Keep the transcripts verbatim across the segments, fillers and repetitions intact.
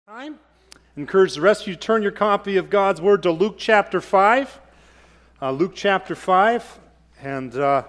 Time. Encourage the rest of you to turn your copy of God's Word to Luke chapter five. Uh, Luke chapter five. And uh,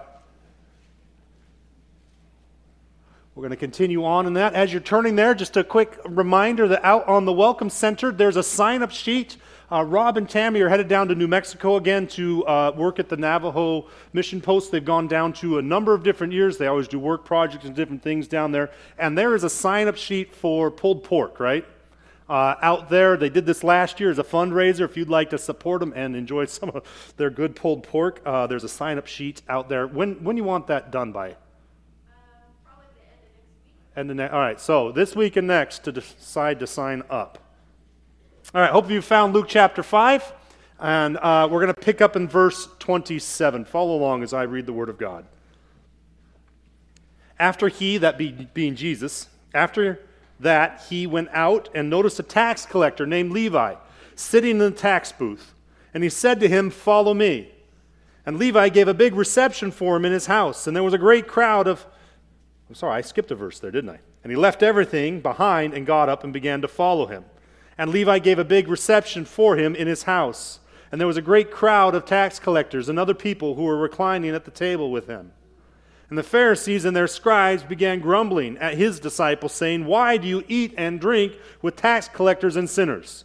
we're going to continue on in that. As you're turning there, just a quick reminder that out on the Welcome Center, there's a sign-up sheet. Uh, Rob and Tammy are headed down to New Mexico again to uh, work at the Navajo mission post. They've gone down to a number of different years. They always do work projects and different things down there. And there is a sign-up sheet for pulled pork, right? Uh, out there, they did this last year as a fundraiser. If you'd like to support them and enjoy some of their good pulled pork, uh, there's a sign-up sheet out there. When when you want that done by? Um, probably the end of next week. End of ne- all right, so this week and next to decide to sign up. All right, hope you found Luke chapter five, and uh, we're going to pick up in verse twenty-seven. Follow along as I read the Word of God. After he, that be, being Jesus, after that he went out and noticed a tax collector named Levi sitting in the tax booth. And he said to him, "Follow me." And Levi gave a big reception for him in his house. And there was a great crowd of... I'm sorry, I skipped a verse there, didn't I? And he left everything behind and got up and began to follow him. And Levi gave a big reception for him in his house. And there was a great crowd of tax collectors and other people who were reclining at the table with him. And the Pharisees and their scribes began grumbling at his disciples, saying, "Why do you eat and drink with tax collectors and sinners?"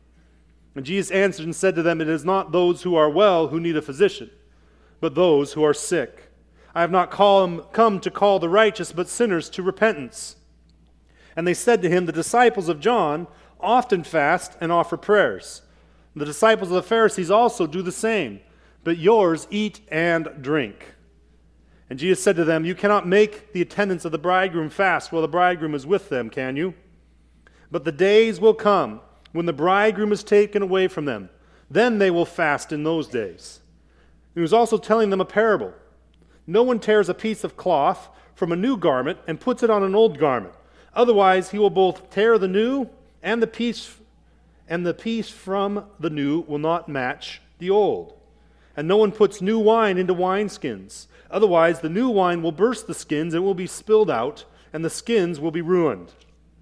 And Jesus answered and said to them, "It is not those who are well who need a physician, but those who are sick. I have not call, come to call the righteous, but sinners to repentance." And they said to him, "The disciples of John often fast and offer prayers. The disciples of the Pharisees also do the same, but yours eat and drink." And Jesus said to them, "You cannot make the attendants of the bridegroom fast while the bridegroom is with them, can you? But the days will come when the bridegroom is taken away from them. Then they will fast in those days." He was also telling them a parable. "No one tears a piece of cloth from a new garment and puts it on an old garment. Otherwise he will both tear the new and the piece, and the piece from the new will not match the old. And no one puts new wine into wineskins. Otherwise, the new wine will burst the skins and will be spilled out, and the skins will be ruined.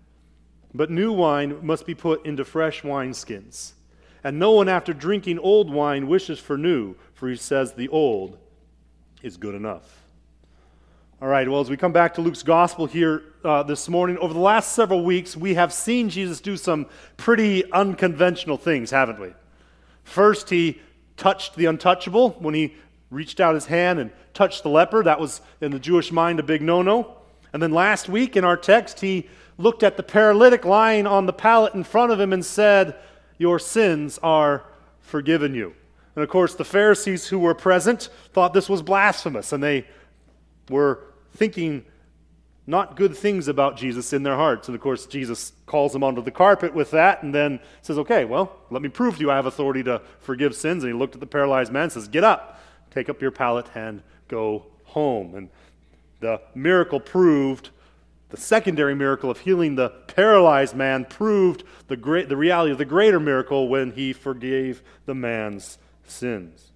But new wine must be put into fresh wineskins. And no one after drinking old wine wishes for new, for he says the old is good enough." All right, well, as we come back to Luke's gospel here uh, this morning, over the last several weeks, we have seen Jesus do some pretty unconventional things, haven't we? First, he touched the untouchable when he reached out his hand and touched the leper. That was, in the Jewish mind, a big no-no. And then last week in our text, he looked at the paralytic lying on the pallet in front of him and said, "Your sins are forgiven you." And of course, the Pharisees who were present thought this was blasphemous, and they were thinking not good things about Jesus in their hearts. And of course, Jesus calls them onto the carpet with that and then says, "Okay, well, let me prove to you I have authority to forgive sins." And he looked at the paralyzed man and says, "Get up, take up your pallet and go home." And the miracle proved, the secondary miracle of healing the paralyzed man proved the great, the reality of the greater miracle when he forgave the man's sins.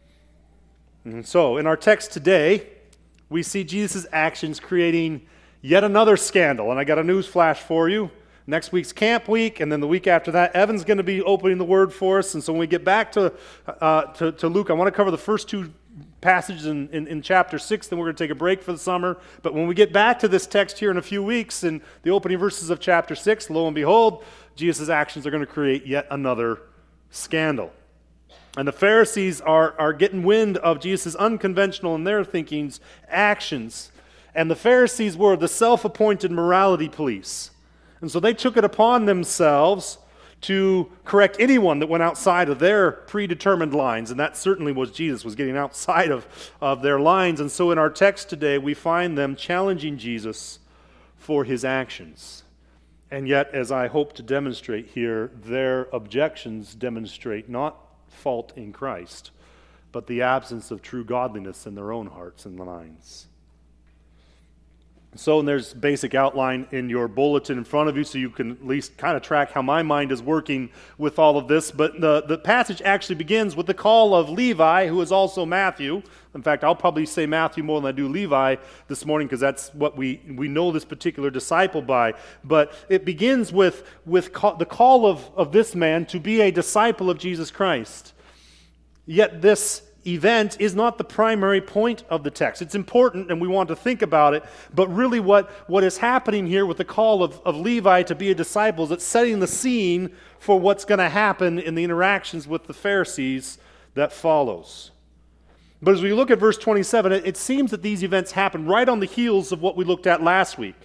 And so, in our text today, we see Jesus' actions creating yet another scandal. And I got a news flash for you. Next week's camp week, and then the week after that, Evan's going to be opening the Word for us. And so when we get back to uh, to, to Luke, I want to cover the first two passages in, in, in chapter six, then we're going to take a break for the summer. But when we get back to this text here in a few weeks, in the opening verses of chapter six, lo and behold, Jesus' actions are going to create yet another scandal. And the Pharisees are, are getting wind of Jesus' unconventional in their thinking's actions. And the Pharisees were the self-appointed morality police. And so they took it upon themselves to correct anyone that went outside of their predetermined lines. And that certainly was Jesus, was getting outside of, of their lines. And so in our text today, we find them challenging Jesus for his actions. And yet, as I hope to demonstrate here, their objections demonstrate not fault in Christ, but the absence of true godliness in their own hearts and minds. So, and there's basic outline in your bulletin in front of you, so you can at least kind of track how my mind is working with all of this. But the, the passage actually begins with the call of Levi, who is also Matthew. In fact, I'll probably say Matthew more than I do Levi this morning, because that's what we, we know this particular disciple by. But it begins with, with call, the call of, of this man to be a disciple of Jesus Christ. Yet this event is not the primary point of the text. It's important, and we want to think about it, but really what, what is happening here with the call of, of Levi to be a disciple is it's setting the scene for what's going to happen in the interactions with the Pharisees that follows. But as we look at verse twenty-seven, it, it seems that these events happen right on the heels of what we looked at last week.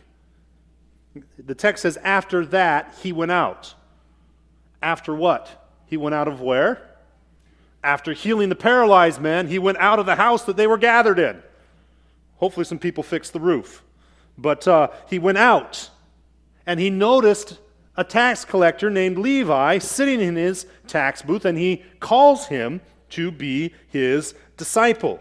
The text says, after that, he went out. After what? He went out of where? After healing the paralyzed man, he went out of the house that they were gathered in. Hopefully some people fixed the roof. But uh, he went out, and he noticed a tax collector named Levi sitting in his tax booth, and he calls him to be his disciple.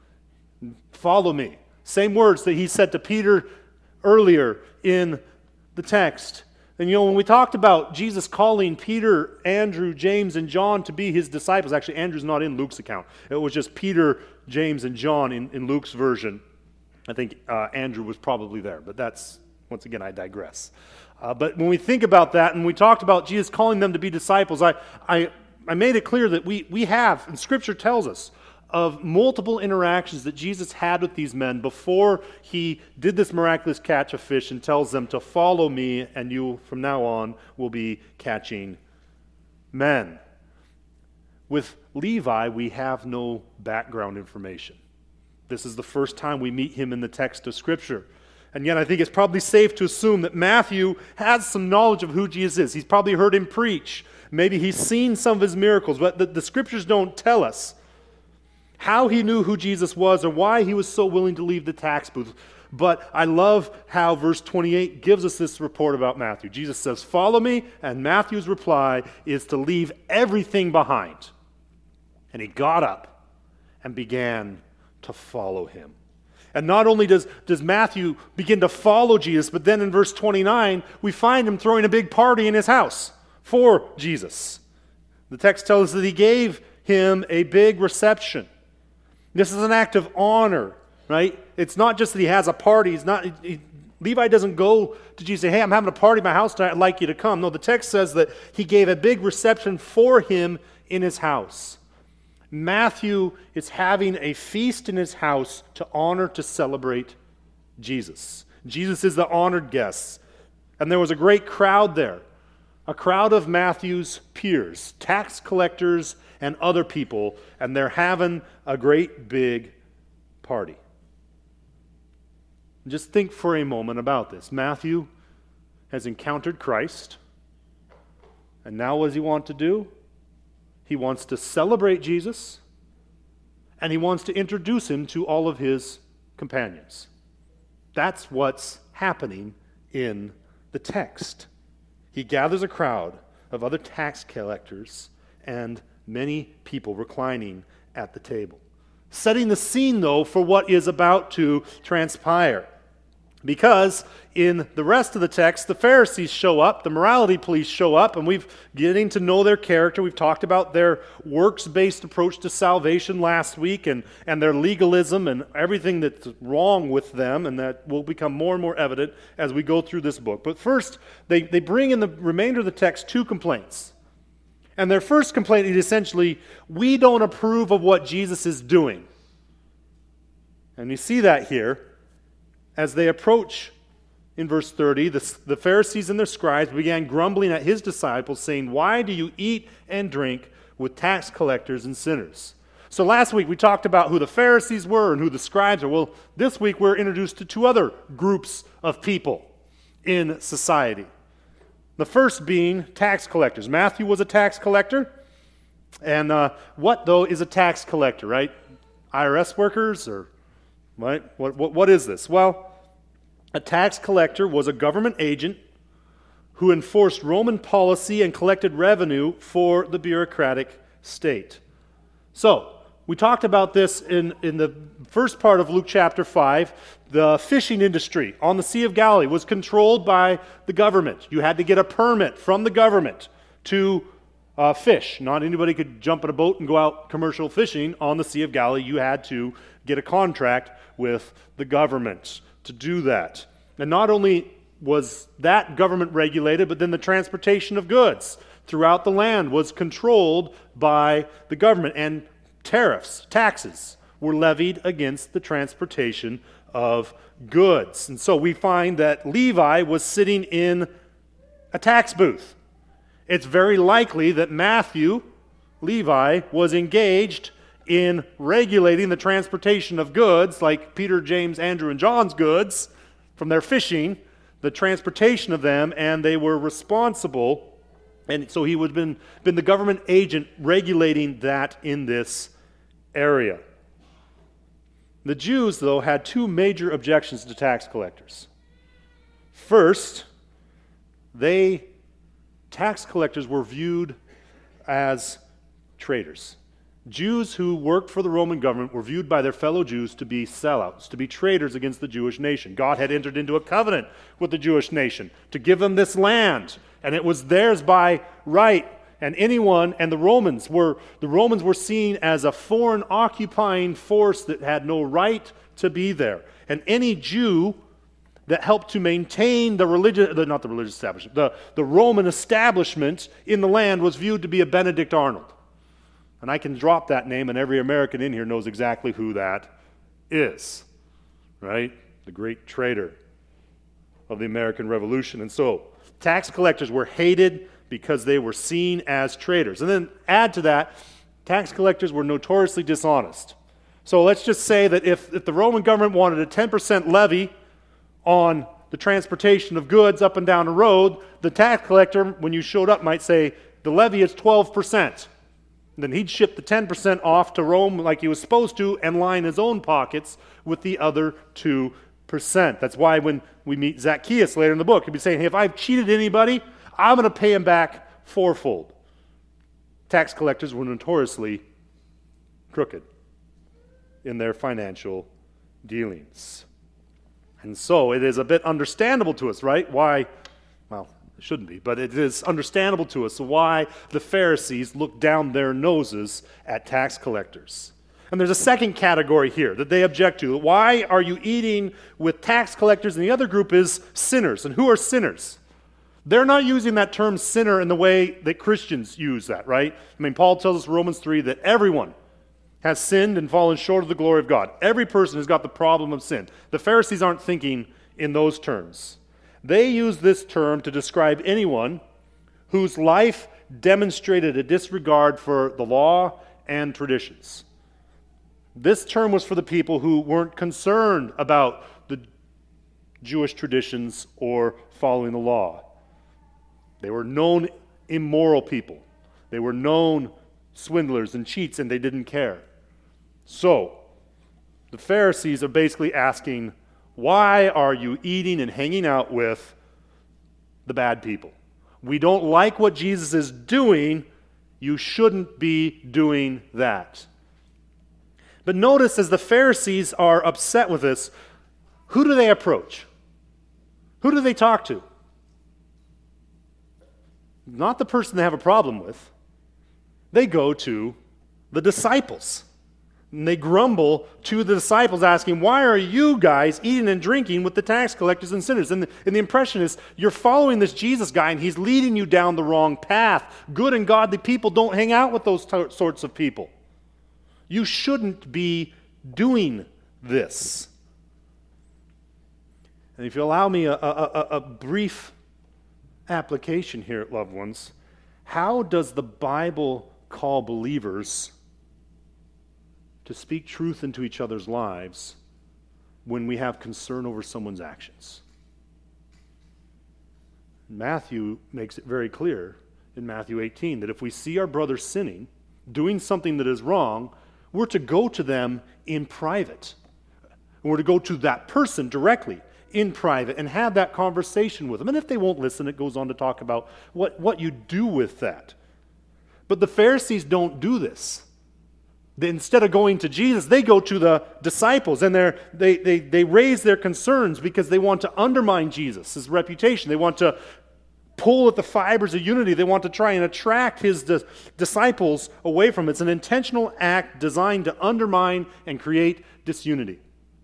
Follow me. Same words that he said to Peter earlier in the text. And you know, when we talked about Jesus calling Peter, Andrew, James, and John to be his disciples, actually Andrew's not in Luke's account. It was just Peter, James, and John in, in Luke's version. I think uh, Andrew was probably there, but that's, once again, I digress. Uh, but when we think about that, and we talked about Jesus calling them to be disciples, I, I, I made it clear that we, we have, and Scripture tells us, of multiple interactions that Jesus had with these men before he did this miraculous catch of fish and tells them to follow me, and you from now on will be catching men. With Levi, we have no background information. This is the first time we meet him in the text of Scripture. And yet I think it's probably safe to assume that Matthew has some knowledge of who Jesus is. He's probably heard him preach. Maybe he's seen some of his miracles, but the, the Scriptures don't tell us how he knew who Jesus was or why he was so willing to leave the tax booth. But I love how verse twenty-eight gives us this report about Matthew. Jesus says, follow me, and Matthew's reply is to leave everything behind. And he got up and began to follow him. And not only does, does Matthew begin to follow Jesus, but then in verse twenty-nine, we find him throwing a big party in his house for Jesus. The text tells us that he gave him a big reception. This is an act of honor, right? It's not just that he has a party. He's not, he, Levi doesn't go to Jesus and say, hey, I'm having a party at my house tonight. I'd like you to come. No, the text says that he gave a big reception for him in his house. Matthew is having a feast in his house to honor, to celebrate Jesus. Jesus is the honored guest. And there was a great crowd there, a crowd of Matthew's peers, tax collectors and other people, and they're having a great big party. Just think for a moment about this. Matthew has encountered Christ, and now what does he want to do? He wants to celebrate Jesus, and he wants to introduce him to all of his companions. That's what's happening in the text. He gathers a crowd of other tax collectors and many people reclining at the table. Setting the scene, though, for what is about to transpire. Because in the rest of the text, the Pharisees show up, the morality police show up, and we've getting to know their character. We've talked about their works-based approach to salvation last week and, and their legalism and everything that's wrong with them, and that will become more and more evident as we go through this book. But first, they, they bring in the remainder of the text two complaints. And their first complaint is essentially, we don't approve of what Jesus is doing. And you see that here. As they approach, in verse thirty, the, the Pharisees and their scribes began grumbling at his disciples, saying, why do you eat and drink with tax collectors and sinners? So last week we talked about who the Pharisees were and who the scribes are. Well, this week we're introduced to two other groups of people in society. The first being tax collectors. Matthew was a tax collector. And uh, what, though, is a tax collector, right? I R S workers or right? What, what, what is this? Well, a tax collector was a government agent who enforced Roman policy and collected revenue for the bureaucratic state. So, We talked about this in, in the first part of Luke chapter five. The fishing industry on the Sea of Galilee was controlled by the government. You had to get a permit from the government to uh, fish. Not anybody could jump in a boat and go out commercial fishing on the Sea of Galilee. You had to get a contract with the government to do that. And not only was that government regulated, but then the transportation of goods throughout the land was controlled by the government, and tariffs, taxes, were levied against the transportation of goods. And so we find that Levi was sitting in a tax booth. It's very likely that Matthew, Levi, was engaged in regulating the transportation of goods, like Peter, James, Andrew, and John's goods, from their fishing, the transportation of them, and they were responsible. And so he would have been, been the government agent regulating that in this area. The Jews, though, had two major objections to tax collectors. First, they, tax collectors were viewed as traitors. Jews who worked for the Roman government were viewed by their fellow Jews to be sellouts, to be traitors against the Jewish nation. God had entered into a covenant with the Jewish nation to give them this land, and it was theirs by right. And anyone, and the Romans were, the Romans were seen as a foreign occupying force that had no right to be there. And any Jew that helped to maintain the religious, not the religious establishment, the, the Roman establishment in the land was viewed to be a Benedict Arnold. And I can drop that name, and every American in here knows exactly who that is, right? The great traitor of the American Revolution. And so, tax collectors were hated because they were seen as traitors. And then add to that, tax collectors were notoriously dishonest. So let's just say that if, if the Roman government wanted a ten percent levy on the transportation of goods up and down a road, the tax collector, when you showed up, might say, the levy is twelve percent. And then he'd ship the ten percent off to Rome like he was supposed to and line his own pockets with the other two percent. That's why when we meet Zacchaeus later in the book, he'd be saying, hey, if I've cheated anybody, I'm going to pay him back fourfold. Tax collectors were notoriously crooked in their financial dealings. And so it is a bit understandable to us, right? Why, well, it shouldn't be, but it is understandable to us why the Pharisees looked down their noses at tax collectors. And there's a second category here that they object to. Why are you eating with tax collectors? And the other group is sinners. And who are sinners? They're not using that term sinner in the way that Christians use that, right? I mean, Paul tells us in Romans three that everyone has sinned and fallen short of the glory of God. Every person has got the problem of sin. The Pharisees aren't thinking in those terms. They use this term to describe anyone whose life demonstrated a disregard for the law and traditions. This term was for the people who weren't concerned about the Jewish traditions or following the law. They were known immoral people. They were known swindlers and cheats, and they didn't care. So, the Pharisees are basically asking, why are you eating and hanging out with the bad people? We don't like what Jesus is doing. You shouldn't be doing that. But notice, as the Pharisees are upset with this, who do they approach? Who do they talk to? Not the person they have a problem with. They go to the disciples. And they grumble to the disciples asking, why are you guys eating and drinking with the tax collectors and sinners? And the, and the impression is, you're following this Jesus guy and he's leading you down the wrong path. Good and godly people don't hang out with those t- sorts of people. You shouldn't be doing this. And if you allow me a, a, a, a brief application here, loved ones, how does the Bible call believers to speak truth into each other's lives when we have concern over someone's actions? Matthew makes it very clear in Matthew eighteen that if we see our brother sinning, doing something that is wrong, we're to go to them in private. We're to go to that person directly in private and have that conversation with them. And if they won't listen, it goes on to talk about what, what you do with that. But the Pharisees don't do this. They, instead of going to Jesus, they go to the disciples, and they're, they, they, they raise their concerns because they want to undermine Jesus, his reputation. They want to pull at the fibers of unity. They want to try and attract his di- disciples away from it. It's an intentional act designed to undermine and create disunity.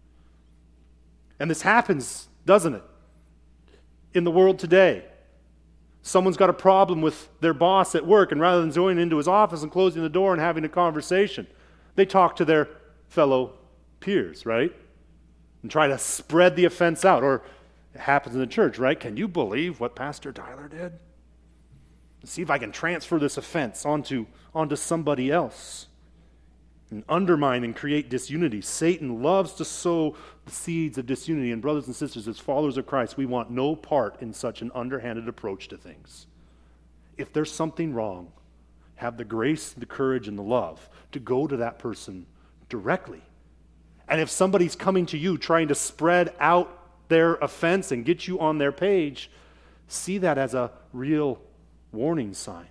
And this happens, doesn't it, in the world today? Someone's got a problem with their boss at work, and rather than going into his office and closing the door and having a conversation, they talk to their fellow peers, right? And try to spread the offense out. Or it happens in the church, right? Can you believe what Pastor Tyler did? Let's see if I can transfer this offense onto, onto somebody else. And undermine and create disunity. Satan loves to sow the seeds of disunity. And brothers and sisters, as followers of Christ, we want no part in such an underhanded approach to things. If there's something wrong, have the grace, the courage, and the love to go to that person directly. And if somebody's coming to you trying to spread out their offense and get you on their page, see that as a real warning sign.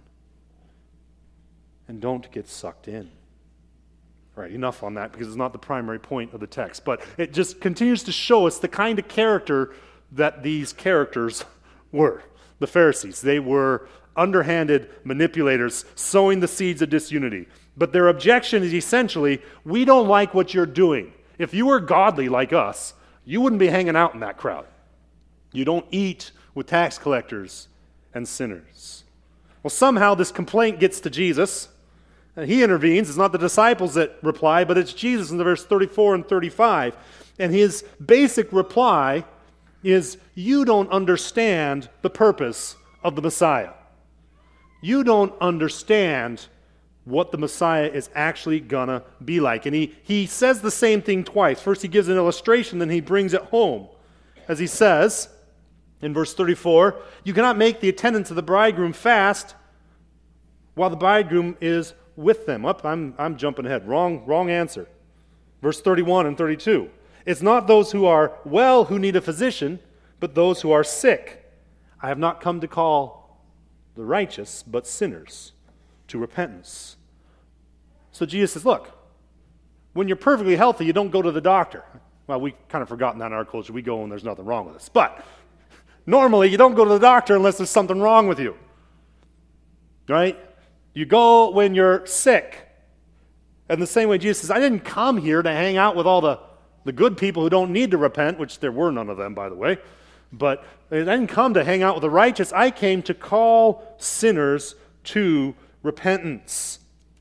And don't get sucked in. All right, enough on that because it's not the primary point of the text. But it just continues to show us the kind of character that these characters were. The Pharisees, they were underhanded manipulators sowing the seeds of disunity. But their objection is essentially, we don't like what you're doing. If you were godly like us, you wouldn't be hanging out in that crowd. You don't eat with tax collectors and sinners. Well, somehow this complaint gets to Jesus, and he intervenes. It's not the disciples that reply, but it's Jesus in the verse thirty-four and thirty-five. And his basic reply is, you don't understand the purpose of the Messiah. You don't understand what the Messiah is actually gonna be like. And he, he says the same thing twice. First he gives an illustration, then he brings it home. As he says in verse thirty-four, you cannot make the attendants of the bridegroom fast while the bridegroom is with them. Up, I'm, I'm jumping ahead. Wrong, wrong answer. Verse thirty-one and thirty-two. It's not those who are well who need a physician, but those who are sick. I have not come to call the righteous, but sinners to repentance. So Jesus says, look, when you're perfectly healthy, you don't go to the doctor. Well, we've kind of forgotten that in our culture. We go when there's nothing wrong with us. But normally, you don't go to the doctor unless there's something wrong with you. Right? You go when you're sick. And the same way Jesus says, I didn't come here to hang out with all the, the good people who don't need to repent, which there were none of them, by the way. But I didn't come to hang out with the righteous. I came to call sinners to repentance.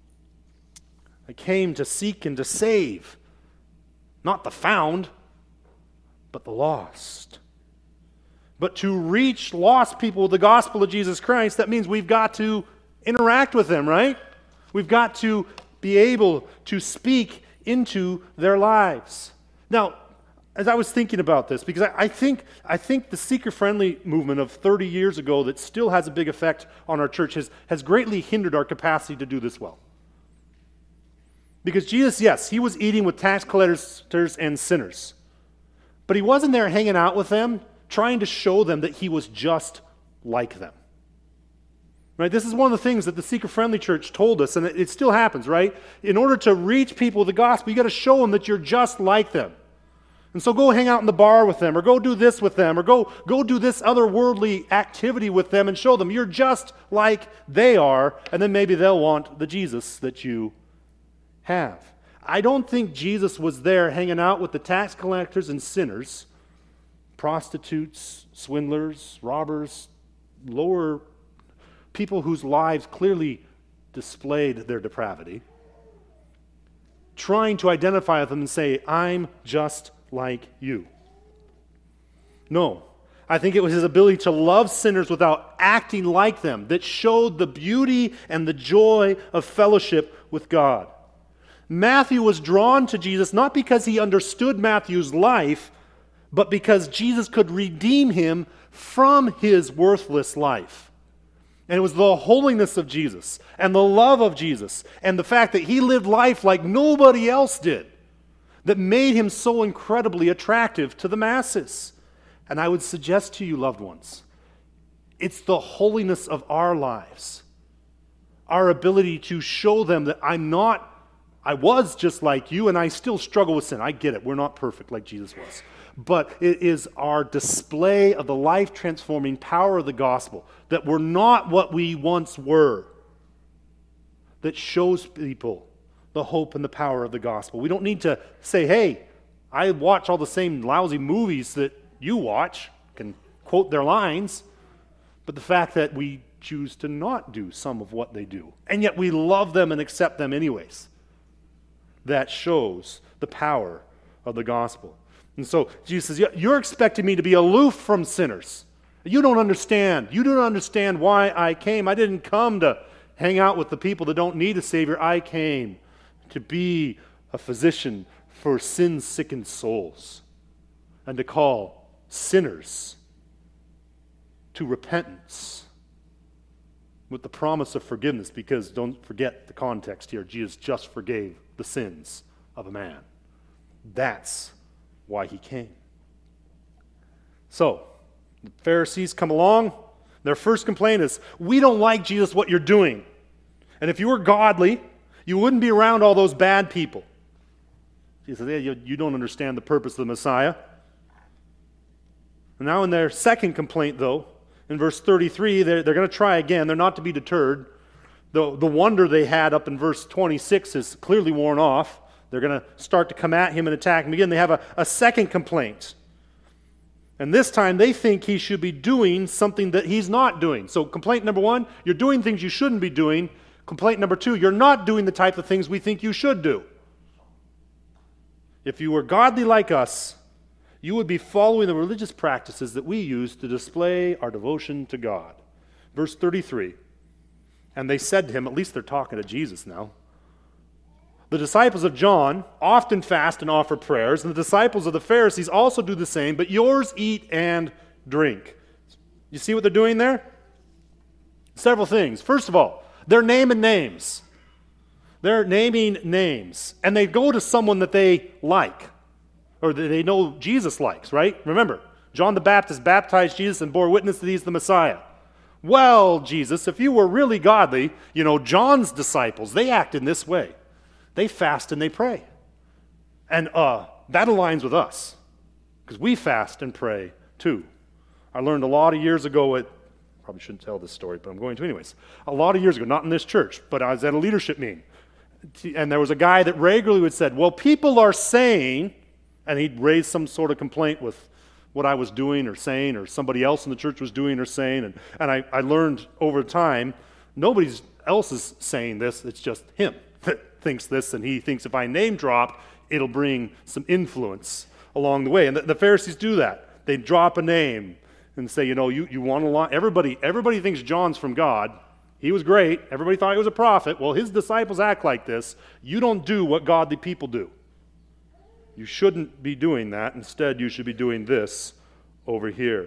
I came to seek and to save, not the found, but the lost. But to reach lost people with the gospel of Jesus Christ, that means we've got to interact with them, right? We've got to be able to speak into their lives. Now, as I was thinking about this, because I, I think I think the seeker-friendly movement of thirty years ago that still has a big effect on our church has, has greatly hindered our capacity to do this well. Because Jesus, yes, he was eating with tax collectors and sinners. But he wasn't there hanging out with them, trying to show them that he was just like them. Right? This is one of the things that the seeker-friendly church told us, and it, it still happens, right? In order to reach people with the gospel, you got to show them that you're just like them. And so go hang out in the bar with them, or go do this with them, or go, go do this other worldly activity with them and show them you're just like they are, and then maybe they'll want the Jesus that you have. I don't think Jesus was there hanging out with the tax collectors and sinners, prostitutes, swindlers, robbers, lower people whose lives clearly displayed their depravity, trying to identify with them and say, I'm just like you. No, I think it was his ability to love sinners without acting like them that showed the beauty and the joy of fellowship with God. Matthew was drawn to Jesus not because he understood Matthew's life, but because Jesus could redeem him from his worthless life. And it was the holiness of Jesus and the love of Jesus and the fact that he lived life like nobody else did that made him so incredibly attractive to the masses. And I would suggest to you, loved ones, it's the holiness of our lives, our ability to show them that I'm not I was just like you, and I still struggle with sin. I get it. We're not perfect like Jesus was. But it is our display of the life-transforming power of the gospel, that we're not what we once were, that shows people the hope and the power of the gospel. We don't need to say, hey, I watch all the same lousy movies that you watch, can quote their lines, but the fact that we choose to not do some of what they do, and yet we love them and accept them anyways, that shows the power of the gospel. And so Jesus says, you're expecting me to be aloof from sinners. You don't understand. You don't understand why I came. I didn't come to hang out with the people that don't need a Savior. I came to be a physician for sin-sickened souls and to call sinners to repentance with the promise of forgiveness, because don't forget the context here. Jesus just forgave the sins of a man. That's why he came. So, the Pharisees come along. Their first complaint is, we don't like, Jesus, what you're doing. And if you were godly, you wouldn't be around all those bad people. Jesus says, yeah, you, you don't understand the purpose of the Messiah. And now in their second complaint, though, in verse thirty-three, they're, they're going to try again. They're not to be deterred. The, the wonder they had up in verse twenty-six is clearly worn off. They're going to start to come at him and attack him again. They have a, a second complaint. And this time they think he should be doing something that he's not doing. So complaint number one, you're doing things you shouldn't be doing. Complaint number two, you're not doing the type of things we think you should do. If you were godly like us, you would be following the religious practices that we use to display our devotion to God. Verse thirty-three, and they said to him, at least they're talking to Jesus now, the disciples of John often fast and offer prayers, and the disciples of the Pharisees also do the same, but yours eat and drink. You see what they're doing there? Several things. First of all, they're naming names. They're naming names, and they go to someone that they like, or that they know Jesus likes, right? Remember, John the Baptist baptized Jesus and bore witness that he's the Messiah. Well, Jesus, if you were really godly, you know, John's disciples, they act in this way. They fast and they pray. And uh, that aligns with us, because we fast and pray too. I learned a lot of years ago at, probably shouldn't tell this story, but I'm going to anyways. A lot of years ago, not in this church, but I was at a leadership meeting. And there was a guy that regularly would said, well, people are saying, and he'd raise some sort of complaint with what I was doing or saying, or somebody else in the church was doing or saying. And, and I, I learned over time, nobody else is saying this, it's just him that thinks this, and he thinks if I name drop, it'll bring some influence along the way. And the, the Pharisees do that. They drop a name and say, you know, you, you want to lie. Everybody, everybody thinks John's from God. He was great. Everybody thought he was a prophet. Well, his disciples act like this. You don't do what godly people do. You shouldn't be doing that. Instead, you should be doing this over here.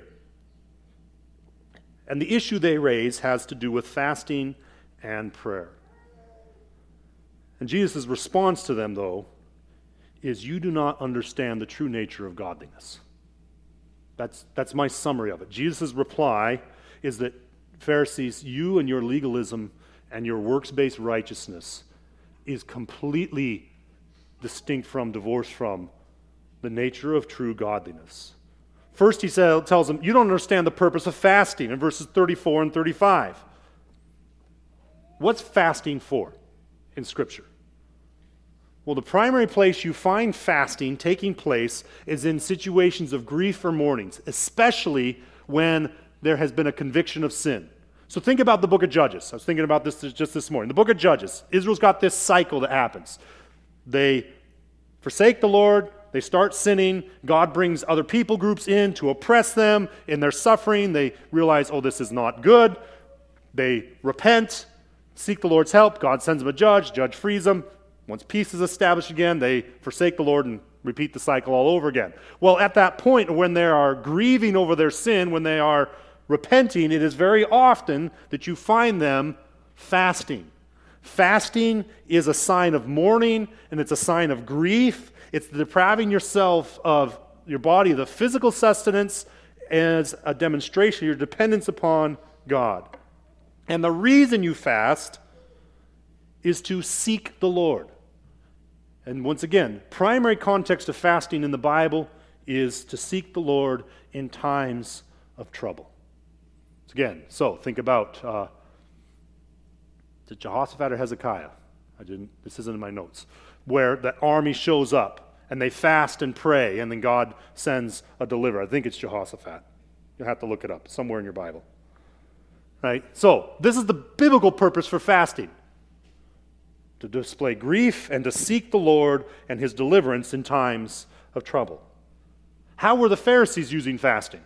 And the issue they raise has to do with fasting and prayer. And Jesus' response to them, though, is you do not understand the true nature of godliness. That's, that's my summary of it. Jesus' reply is that, Pharisees, you and your legalism and your works-based righteousness is completely distinct from, divorced from, the nature of true godliness. First, he say, tells them, you don't understand the purpose of fasting in verses thirty-four and thirty-five. What's fasting for in Scripture? Well, the primary place you find fasting taking place is in situations of grief or mournings, especially when there has been a conviction of sin. So think about the book of Judges. I was thinking about this just this morning. The book of Judges, Israel's got this cycle that happens. They forsake the Lord, they start sinning, God brings other people groups in to oppress them in their suffering. They realize, oh, this is not good. They repent, seek the Lord's help. God sends them a judge, judge frees them. Once peace is established again, they forsake the Lord and repeat the cycle all over again. Well, at that point, when they are grieving over their sin, when they are repenting, it is very often that you find them fasting. Fasting is a sign of mourning, and it's a sign of grief. It's depriving yourself of your body, the physical sustenance, as a demonstration of your dependence upon God. And the reason you fast is to seek the Lord. And once again, primary context of fasting in the Bible is to seek the Lord in times of trouble. So again, so think about, uh, did Jehoshaphat or Hezekiah? I didn't, this isn't in my notes. Where the army shows up and they fast and pray and then God sends a deliverer. I think it's Jehoshaphat. You'll have to look it up somewhere in your Bible. Right? So, this is the biblical purpose for fasting. To display grief and to seek the Lord and His deliverance in times of trouble. How were the Pharisees using fasting?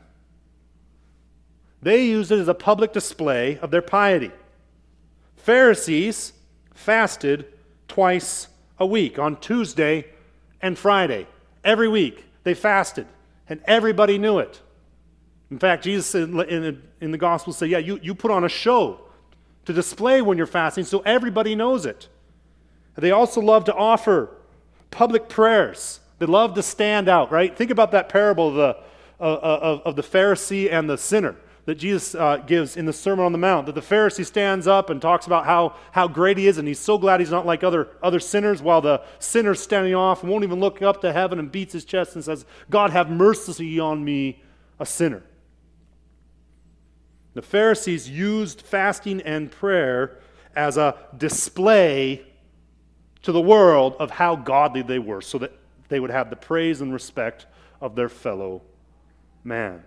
They used it as a public display of their piety. Pharisees fasted twice a week, on Tuesday and Friday. Every week they fasted, and everybody knew it. In fact, Jesus in, in, in the Gospel said, yeah, you, you put on a show to display when you're fasting so everybody knows it. They also love to offer public prayers. They love to stand out, right? Think about that parable of the, uh, of, of the Pharisee and the sinner that Jesus uh, gives in the Sermon on the Mount, that the Pharisee stands up and talks about how, how great he is, and he's so glad he's not like other, other sinners, while the sinner's standing off and won't even look up to heaven and beats his chest and says, God, have mercy on me, a sinner. The Pharisees used fasting and prayer as a display to the world of how godly they were, so that they would have the praise and respect of their fellow man.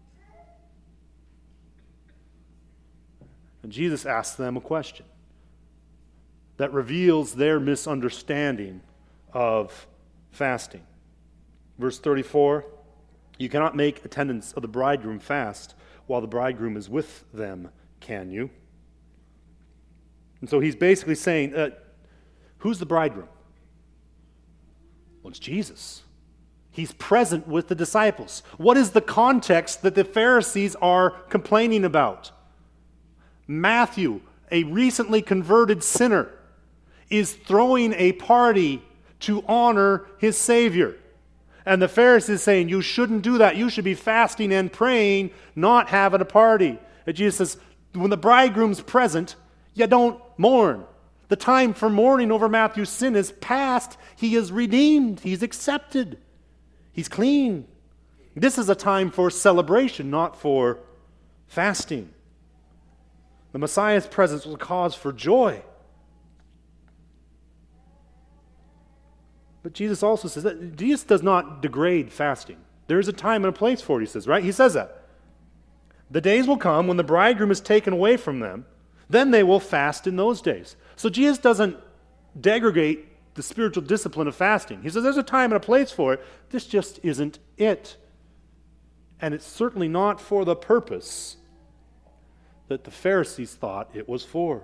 And Jesus asks them a question that reveals their misunderstanding of fasting. Verse thirty-four, you cannot make attendants of the bridegroom fast while the bridegroom is with them, can you? And so he's basically saying, uh, who's the bridegroom? Well, it's Jesus. He's present with the disciples. What is the context that the Pharisees are complaining about? Matthew, a recently converted sinner, is throwing a party to honor his Savior. And the Pharisees saying, you shouldn't do that. You should be fasting and praying, not having a party. And Jesus says, when the bridegroom's present, you don't mourn. The time for mourning over Matthew's sin is past. He is redeemed. He's accepted. He's clean. This is a time for celebration, not for fasting. The Messiah's presence was a cause for joy. But Jesus also says that Jesus does not degrade fasting. There is a time and a place for it, he says, right? He says that. The days will come when the bridegroom is taken away from them. Then they will fast in those days. So Jesus doesn't degrade the spiritual discipline of fasting. He says there's a time and a place for it. This just isn't it. And it's certainly not for the purpose that the Pharisees thought it was for.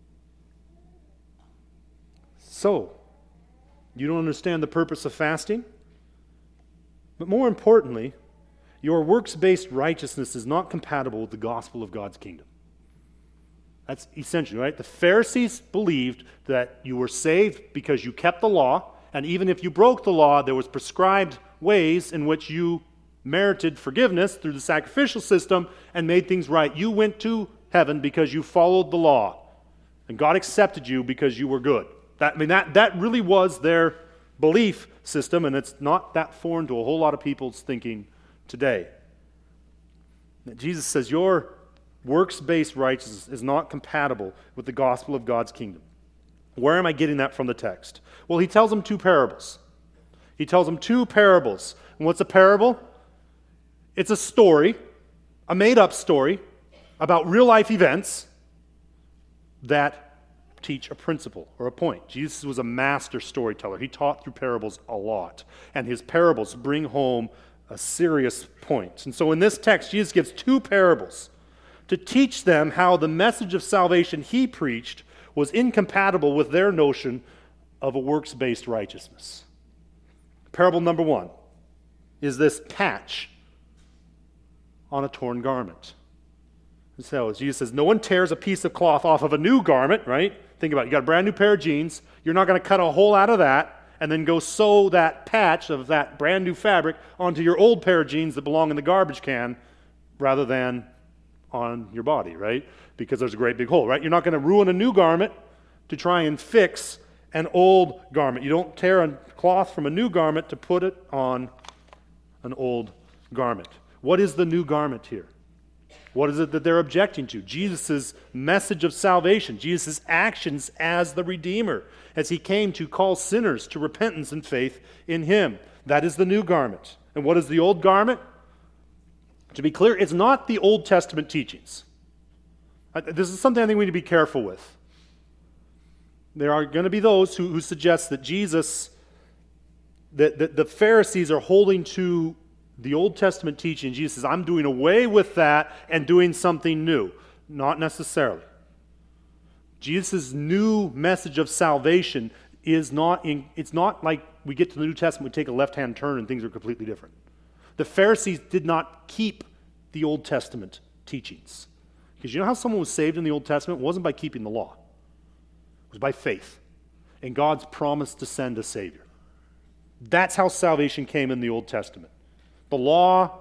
So, you don't understand the purpose of fasting? But more importantly, your works-based righteousness is not compatible with the gospel of God's kingdom. That's essential, right? The Pharisees believed that you were saved because you kept the law, and even if you broke the law, there was prescribed ways in which you merited forgiveness through the sacrificial system and made things right. You went to heaven because you followed the law, and God accepted you because you were good. That, I mean, that, that really was their belief system, and it's not that foreign to a whole lot of people's thinking today. Jesus says your works-based righteousness is not compatible with the gospel of God's kingdom. Where am I getting that from the text? Well, he tells them two parables. He tells them two parables. And what's a parable? It's a story, a made-up story, about real-life events that teach a principle or a point. Jesus was a master storyteller. He taught through parables a lot. And his parables bring home a serious point. And so in this text, Jesus gives two parables to teach them how the message of salvation he preached was incompatible with their notion of a works-based righteousness. Parable number one is this patch on a torn garment. So Jesus says, no one tears a piece of cloth off of a new garment, right? Think about it. You got a brand new pair of jeans. You're not going to cut a hole out of that and then go sew that patch of that brand new fabric onto your old pair of jeans that belong in the garbage can rather than on your body, right? Because there's a great big hole, right? You're not going to ruin a new garment to try and fix an old garment. You don't tear a cloth from a new garment to put it on an old garment. What is the new garment here? What is it that they're objecting to? Jesus' message of salvation, Jesus' actions as the Redeemer, as he came to call sinners to repentance and faith in him. That is the new garment. And what is the old garment? To be clear, it's not the Old Testament teachings. This is something I think we need to be careful with. There are going to be those who, who suggest that Jesus, that, that the Pharisees are holding to the Old Testament teaching. Jesus says, I'm doing away with that and doing something new. Not necessarily. Jesus' new message of salvation is not, in, it's not like we get to the New Testament, we take a left-hand turn and things are completely different. The Pharisees did not keep the Old Testament teachings. Because you know how someone was saved in the Old Testament? It wasn't by keeping the law. It was by faith and God's promise to send a Savior. That's how salvation came in the Old Testament. The law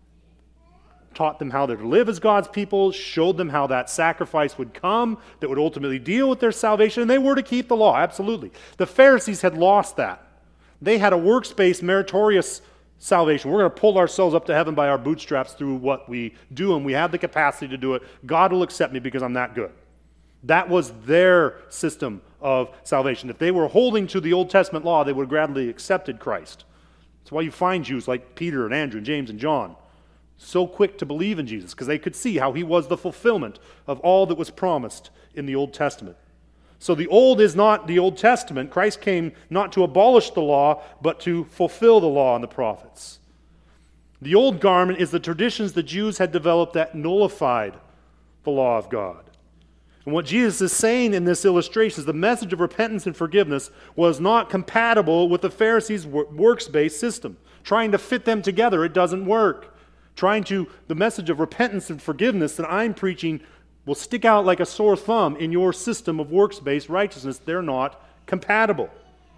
taught them how they're to live as God's people, showed them how that sacrifice would come that would ultimately deal with their salvation, and they were to keep the law, absolutely. The Pharisees had lost that. They had a works-based, meritorious salvation. We're going to pull ourselves up to heaven by our bootstraps through what we do, and we have the capacity to do it. God will accept me because I'm that good. That was their system of salvation. If they were holding to the Old Testament law, they would have gladly accepted Christ. That's why you find Jews like Peter and Andrew and James and John so quick to believe in Jesus, because they could see how he was the fulfillment of all that was promised in the Old Testament. So the Old is not the Old Testament. Christ came not to abolish the law, but to fulfill the law and the prophets. The old garment is the traditions the Jews had developed that nullified the law of God. And what Jesus is saying in this illustration is the message of repentance and forgiveness was not compatible with the Pharisees' works-based system. Trying to fit them together, it doesn't work. Trying to, the message of repentance and forgiveness that I'm preaching will stick out like a sore thumb in your system of works-based righteousness. They're not compatible.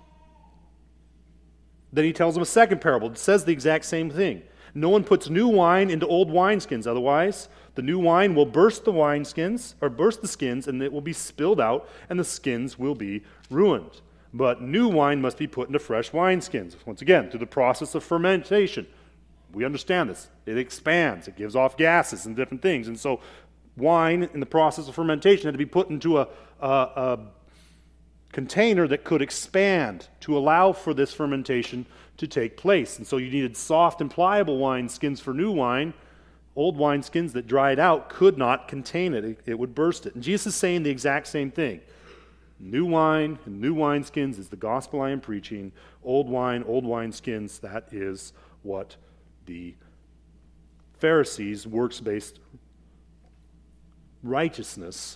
Then he tells them a second parable. It says the exact same thing. No one puts new wine into old wineskins. Otherwise, the new wine will burst the wineskins, or burst the skins, and it will be spilled out, and the skins will be ruined. But new wine must be put into fresh wineskins. Once again, through the process of fermentation. We understand this. It expands. It gives off gases and different things. And so wine, in the process of fermentation, had to be put into a, a, a container that could expand to allow for this fermentation to take place. And so you needed soft and pliable wine skins for new wine. Old wine skins that dried out could not contain it. It, it would burst it. And Jesus is saying the exact same thing. New wine and new wine skins is the gospel I am preaching. Old wine, old wine skins, that is what the Pharisees' works-based righteousness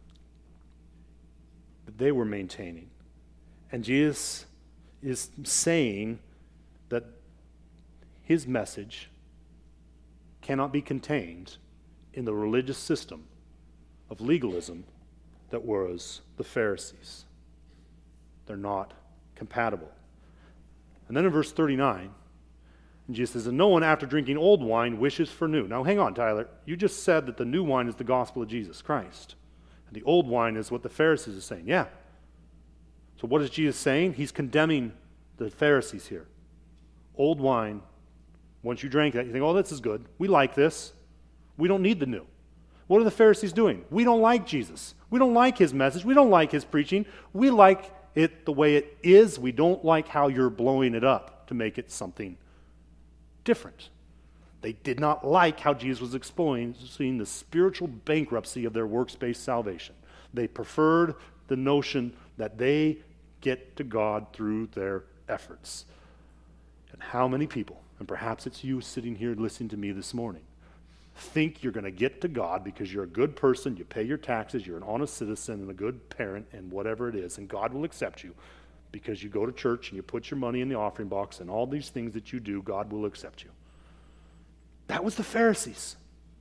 that they were maintaining. And Jesus is saying that his message cannot be contained in the religious system of legalism that was the Pharisees. They're not compatible. And then in verse thirty-nine, Jesus says, and no one after drinking old wine wishes for new. Now hang on, Tyler. You just said that the new wine is the gospel of Jesus Christ. And the old wine is what the Pharisees are saying. Yeah. So what is Jesus saying? He's condemning the Pharisees here. Old wine, once you drank that, you think, oh, this is good. We like this. We don't need the new. What are the Pharisees doing? We don't like Jesus. We don't like his message. We don't like his preaching. We like it the way it is. We don't like how you're blowing it up to make it something different. They did not like how Jesus was exposing the spiritual bankruptcy of their works-based salvation. They preferred the notion that they get to God through their efforts. And how many people, and perhaps it's you sitting here listening to me this morning, think you're going to get to God because you're a good person, you pay your taxes, you're an honest citizen and a good parent and whatever it is, and God will accept you. Because you go to church and you put your money in the offering box and all these things that you do, God will accept you. That was the Pharisees.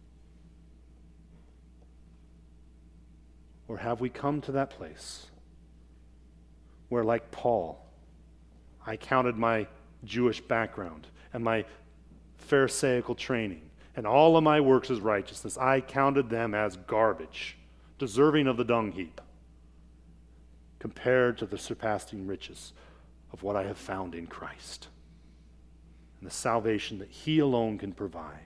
Or have we come to that place where, like Paul, I counted my Jewish background and my Pharisaical training and all of my works as righteousness, I counted them as garbage, deserving of the dung heap. compared to the surpassing riches of what I have found in Christ and the salvation that he alone can provide.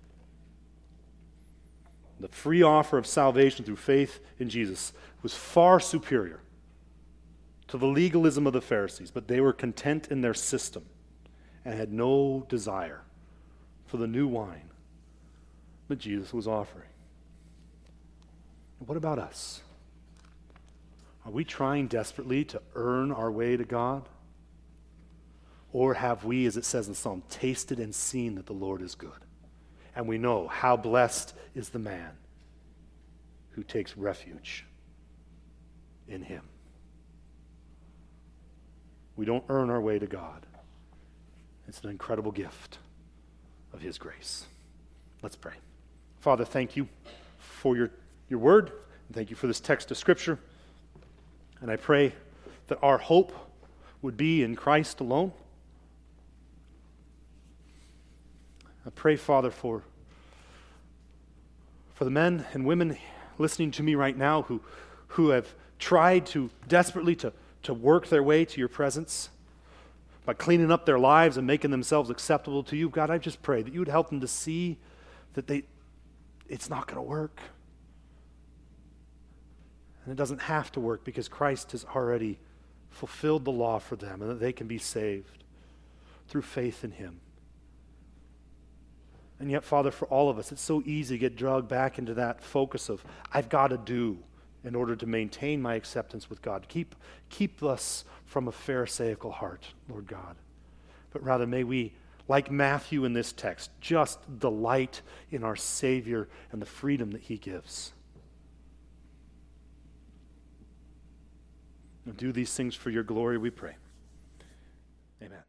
The free offer of salvation through faith in Jesus was far superior to the legalism of the Pharisees, but they were content in their system and had no desire for the new wine that Jesus was offering. What about us? Are we trying desperately to earn our way to God? Or have we, as it says in Psalm, tasted and seen that the Lord is good? And we know how blessed is the man who takes refuge in him. We don't earn our way to God. It's an incredible gift of his grace. Let's pray. Father, thank you for your, your word, and thank you for this text of Scripture. And I pray that our hope would be in Christ alone. I pray, Father, for, for the men and women listening to me right now who, who have tried to desperately to, to work their way to your presence by cleaning up their lives and making themselves acceptable to you. God, I just pray that you would help them to see that they it's not going to work. And it doesn't have to work because Christ has already fulfilled the law for them and that they can be saved through faith in him. And yet, Father, for all of us, it's so easy to get dragged back into that focus of, I've got to do in order to maintain my acceptance with God. Keep, keep us from a pharisaical heart, Lord God. But rather, may we, like Matthew in this text, just delight in our Savior and the freedom that he gives. And do these things for your glory, we pray. Amen.